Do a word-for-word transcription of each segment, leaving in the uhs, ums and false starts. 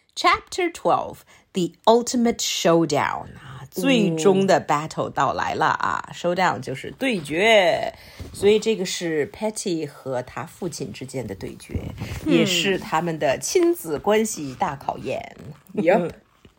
Chapter twelve, The Ultimate Showdown. 最终的 battle 到来了啊 Showdown 就是对决，所以这个是 Petty 和他父亲之间的对决，也是他们的亲子关系大考验。 Yep.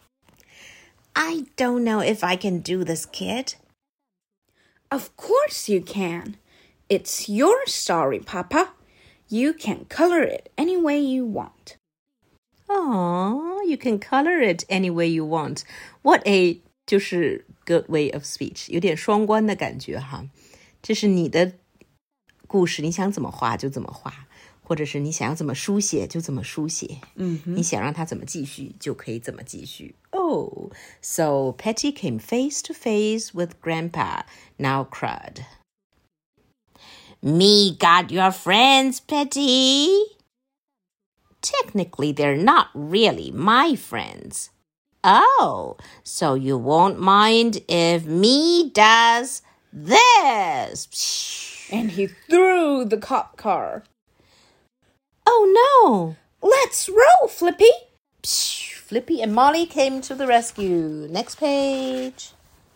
I don't know if I can do this, kid. Of course you can. It's your story, Papa. You can color it any way you want. Aww, you can color it any way you want. What a 就是 good way of speech. 有点双关的感觉哈。这是你的故事，你想怎么画就怎么画，或者是你想要怎么书写就怎么书写。 嗯哼， 你想让它怎么继续就可以怎么继续。Oh, so Petty came face to face with Grandpa, now crud. Me got your friends, Petty. Technically, they're not really my friends. Oh, so you won't mind if me does this. And he threw the cop car. Oh, no. Let's roll, Flippy. Flippy and Molly came to the rescue. Next page.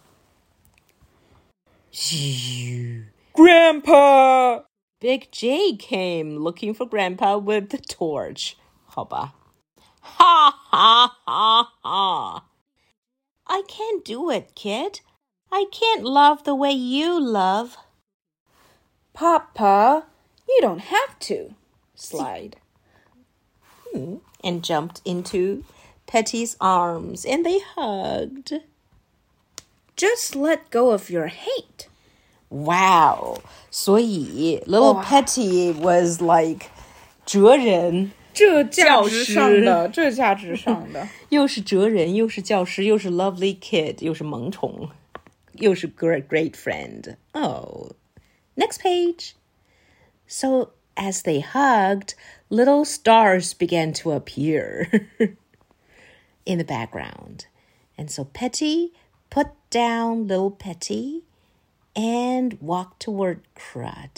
Grandpa! Big J came looking for Grandpa with the torch. 好吧。Ha, ha, ha, ha. I can't do it, kid. I can't love the way you love. Papa, you don't have to. Slide. Hmm. And jumped into Petty's arms, and they hugged. Just let go of your hate. Wow. 所以 little Wow. Petty was like 哲人。 这价值上的，这价值上的。 又是哲人，又是教师，又是 lovely kid， 又是萌宠，又是 great great friend. Oh. Next page. So as they hugged, little stars began to appear in the background. And so Petty put down little Petty and walked toward Crud.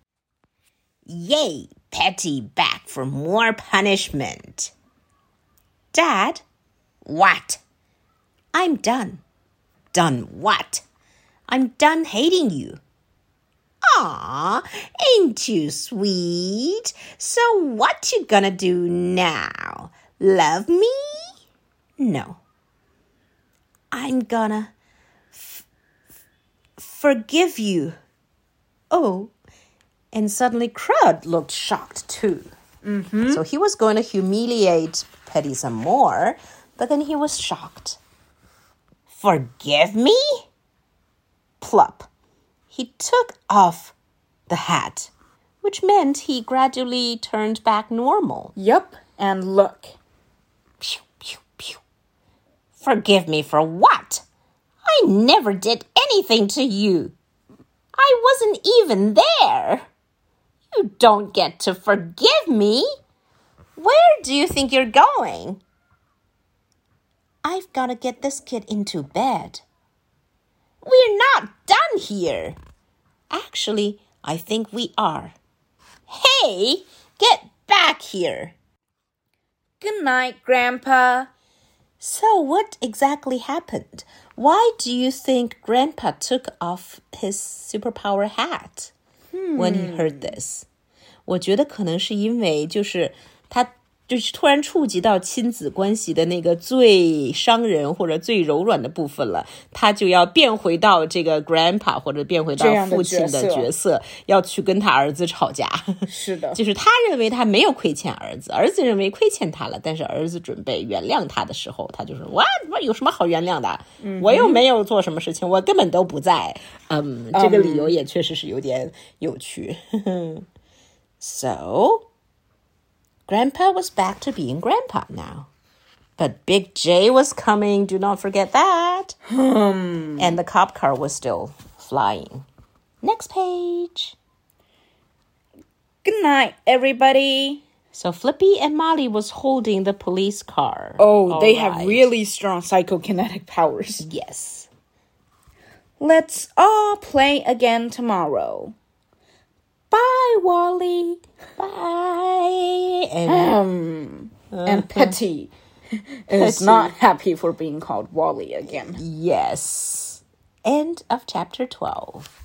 Yay, Petty back for more punishment. Dad? What? I'm done. Done what? I'm done hating you. Aw, ain't you sweet? So what you gonna do now? Love me? No. I'm gonna f- forgive you. Oh. And suddenly Crud looked shocked too. Mm-hmm. So he was going to humiliate Petty some more, but then he was shocked. Forgive me? Plop. He took off the hat, which meant he gradually turned back normal. Yep, and look. Pew, pew, pew. Forgive me for what? I never did anything to you. I wasn't even there. You don't get to forgive me. Where do you think you're going? I've got to get this kid into bed. We're not done here. Actually, I think we are. Hey, get back here. Good night, Grandpa. So what exactly happened? Why do you think Grandpa took off his superpower hat?When he heard this, 我觉得可能是因为就是他就是突然触及到亲子关系的那个最伤人或者最柔软的部分了，他就要变回到这个 grandpa 或者变回到父亲的角色，要去跟他儿子吵架。 是的， 就是他认为他没有亏欠儿子，儿子认为亏欠他了，但是儿子准备原谅他的时候，他就说 what？ 有什么好原谅的？嗯、我又没有做什么事情，我根本都不在。嗯，这个理由也确实是有点有趣。So, Grandpa was back to being Grandpa now. But Big J was coming, do not forget that. Hmm. And the cop car was still flying. Next page. Good night, everybody. So Flippy and Molly was holding the police car. Oh, All they right. have really strong psychokinetic powers. Yes. Let's all play again tomorrow. Bye, Wally. Bye. And, Um, and Petty is not happy for being called Wally again. Yes. End of chapter twelve.